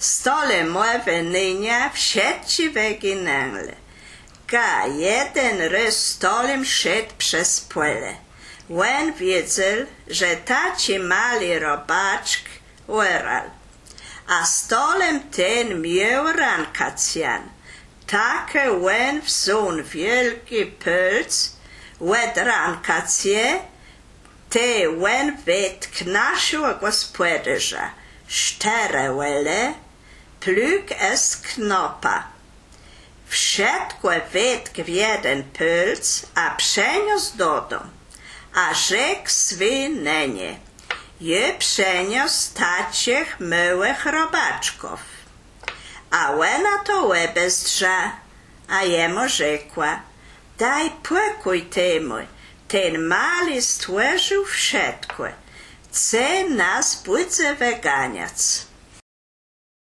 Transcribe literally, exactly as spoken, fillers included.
Stole moje nynia w sieci weginęle. Ga jeden rys stolem szedł przez pole. Łen wiedział, że taci mali robaczk ueral. A stolem ten miał rankacjan. Takie łen wsun wielki pölc, łed rankacje, te łen wetknaszył gospodarza. Cztery łele, pluk est knopa. Wszystko wetk w jeden pölc, a przeniósł do domu. A rzekł swej nenie, je przeniósł taciech małych robaczków. A łena to łebezdrza, a jemu rzekła, daj pokój temu, ten mali stworzył wszystko, chce nas budze wyganiać.